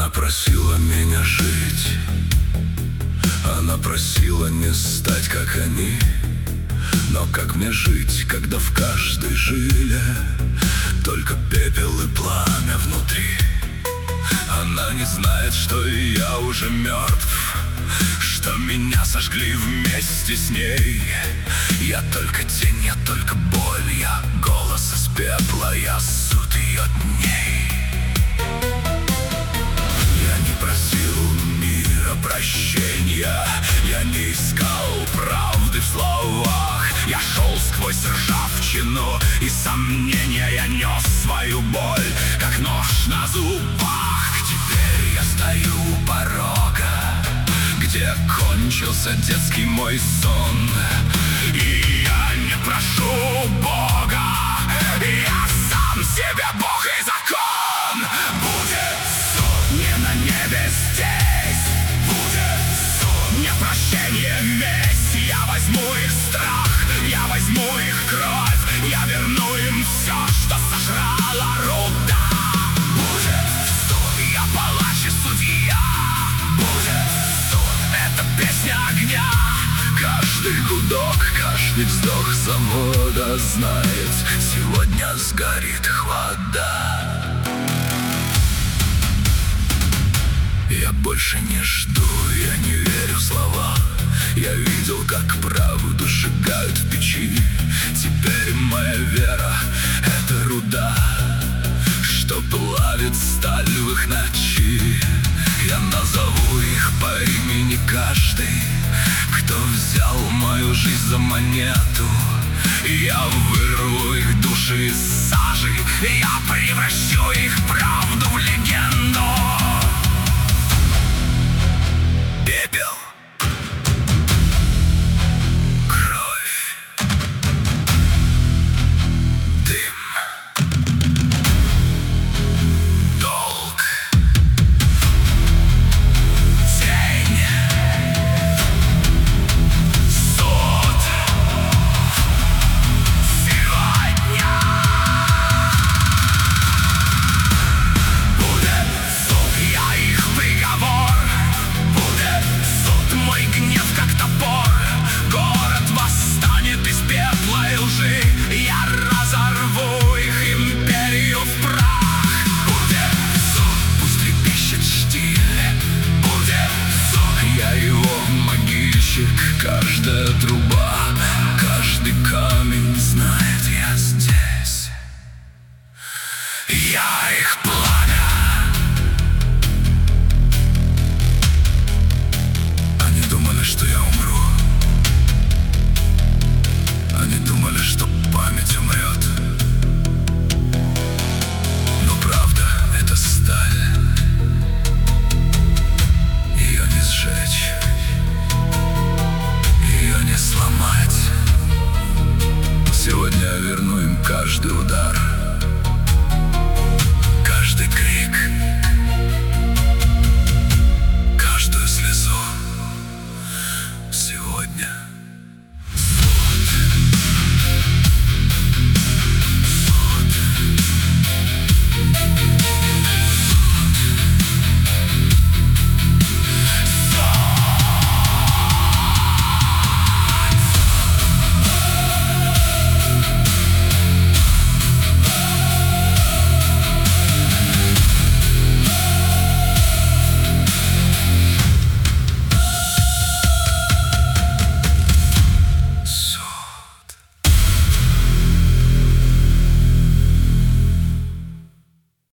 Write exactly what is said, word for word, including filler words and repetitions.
Она просила меня жить, она просила не стать как они. Но как мне жить, когда в каждой жиле только пепел и пламя внутри? Она не знает, что и я уже мертв, что меня сожгли вместе с ней. Я только тень, я только боль, я голос из пепла, я суд ее дней. Я не просил мира прощения, я не искал правды в словах. Я шел сквозь ржавчину и сомнения, я нес свою боль, как нож на зубах. Теперь я стою у порога, где кончился детский мой сон. И я не прошу Бога, я сам себе Бог и закон. Будет суд не на небе здесь, будет суд, не прощение, месть. Я возьму их страх, я возьму их кровь, я верну им все, что сожрала руда. Будет суд, я палач и судья, будет суд, это песня огня. Каждый гудок, каждый вздох завода знает, сегодня сгорит вода. Я больше не жду, я не верю в слова. Я видел, как правду сжигают в печи. Теперь моя вера — это руда, что плавит сталь в их ночи. Я назову их по имени каждый, кто взял мою жизнь за монету. Я вырву их души из сажи, я превращу их правду в легенду.